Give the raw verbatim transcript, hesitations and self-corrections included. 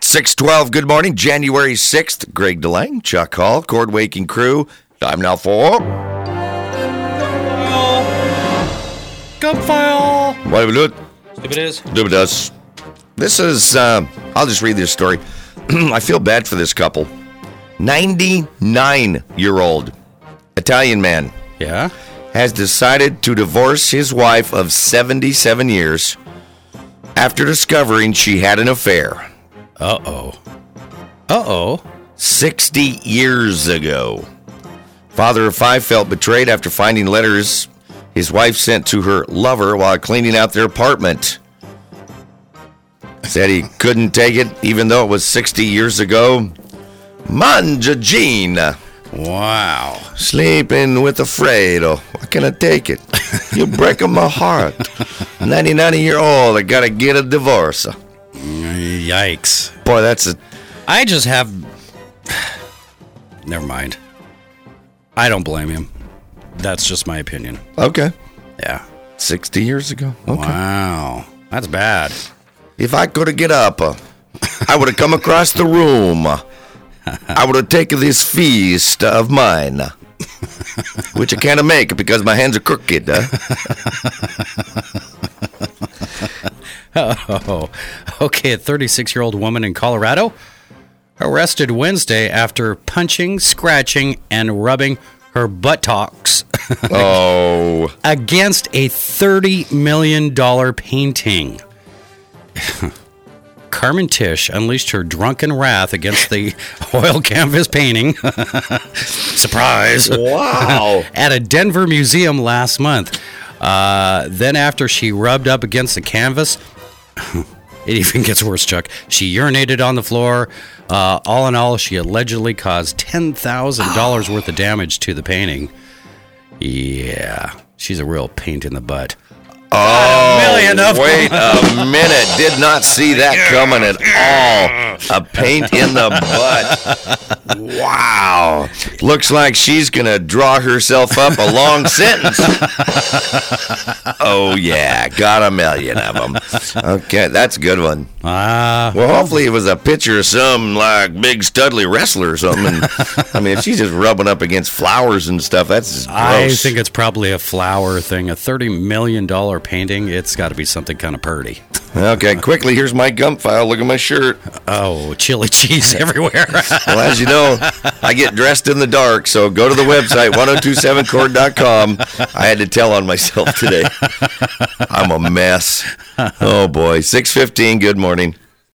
six twelve, good morning, January sixth. Greg DeLang, Chuck Hall, Cord Waking Crew. Time now for... Gun file. What do we do it? Stupid is. Stupid does. This is, uh, I'll just read this story. I feel bad for this couple. ninety-nine-year-old Italian man Yeah? has decided to divorce his wife of seventy-seven years after discovering she had an affair. Uh-oh. Uh-oh. sixty years ago. Father of five felt betrayed after finding letters his wife sent to her lover while cleaning out their apartment. Said he couldn't take it even though it was sixty years ago. Manja Jean. Wow. Sleeping with a Fredo. Why can I take it? You're breaking my heart. ninety-nine-year-old, I gotta get a divorce. Yikes. Boy, that's a... I just have... Never mind. I don't blame him. That's just my opinion. Okay. Yeah. sixty years ago. Okay. Wow. That's bad. If I could have get up, uh, I would have come across the room. I would have taken this feast of mine, which I can't make because my hands are crooked. Uh. Oh, okay. A thirty-six-year-old woman in Colorado arrested Wednesday after punching, scratching, and rubbing her buttocks Oh. against a thirty million dollars painting. Carmen Tish unleashed her drunken wrath against the oil canvas painting. Surprise. Wow. At a Denver museum last month. Uh, then after she rubbed up against the canvas, it even gets worse, Chuck. She urinated on the floor. Uh, all in all, she allegedly caused ten thousand dollars worth of damage to the painting. Yeah, she's a real pain in the butt. Oh, million of wait a minute. Did not see that coming at all. A paint in the butt. Wow. Looks like she's going to draw herself up a long sentence. Oh, yeah. Got a million of them. Okay, that's a good one. Ah, Well, hopefully it was a picture of some, like, big studly wrestler or something. And, I mean, if she's just rubbing up against flowers and stuff, that's just gross. I think it's probably a flower thing. A thirty million dollars painting, it's got to be something kind of purty. Okay, quickly, here's my gum file. Look at my shirt. Oh, chili cheese everywhere. Well, as you know, I get dressed in the dark, so go to the website, ten twenty-seven cord dot com. I had to tell on myself today. I'm a mess. Oh, boy. six fifteen, good morning.